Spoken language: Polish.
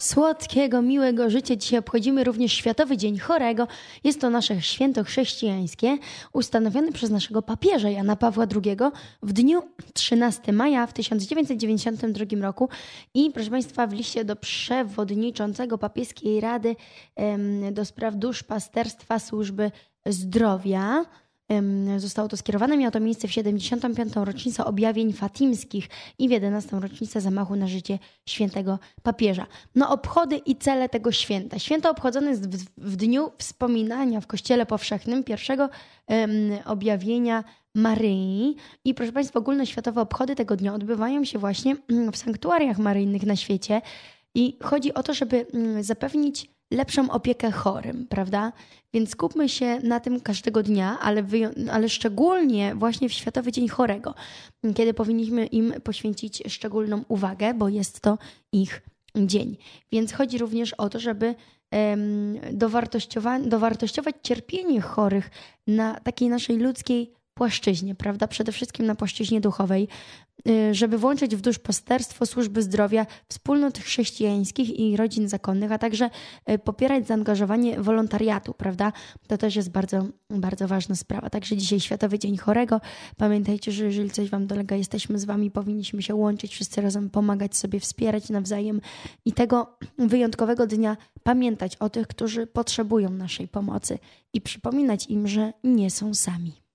słodkiego, miłego życia. Dzisiaj obchodzimy również Światowy Dzień Chorego. Jest to nasze święto chrześcijańskie, ustanowione przez naszego papieża Jana Pawła II w dniu 13 maja w 1992 roku. I proszę Państwa, w liście do przewodniczącego Papieskiej Rady do spraw duszpasterstwa Służby Zdrowia zostało to skierowane. Miało to miejsce w 75. rocznicę objawień fatimskich i w 11. rocznicę zamachu na życie świętego papieża. No, obchody i cele tego święta. Święto obchodzone jest w dniu wspominania w Kościele Powszechnym pierwszego objawienia Maryi. I proszę Państwa, ogólnoświatowe obchody tego dnia odbywają się właśnie w sanktuariach maryjnych na świecie. I chodzi o to, żeby zapewnić lepszą opiekę chorym, prawda? Więc skupmy się na tym każdego dnia, ale szczególnie właśnie w Światowy Dzień Chorego, kiedy powinniśmy im poświęcić szczególną uwagę, bo jest to ich dzień. Więc chodzi również o to, żeby dowartościować cierpienie chorych na takiej naszej ludzkiej płaszczyźnie, prawda? Przede wszystkim na płaszczyźnie duchowej, żeby włączyć w duszpasterstwo służby zdrowia wspólnot chrześcijańskich i rodzin zakonnych, a także popierać zaangażowanie wolontariatu, prawda? To też jest bardzo, bardzo ważna sprawa. Także dzisiaj Światowy Dzień Chorego. Pamiętajcie, że jeżeli coś Wam dolega, jesteśmy z Wami, powinniśmy się łączyć, wszyscy razem pomagać sobie, wspierać nawzajem i tego wyjątkowego dnia pamiętać o tych, którzy potrzebują naszej pomocy i przypominać im, że nie są sami.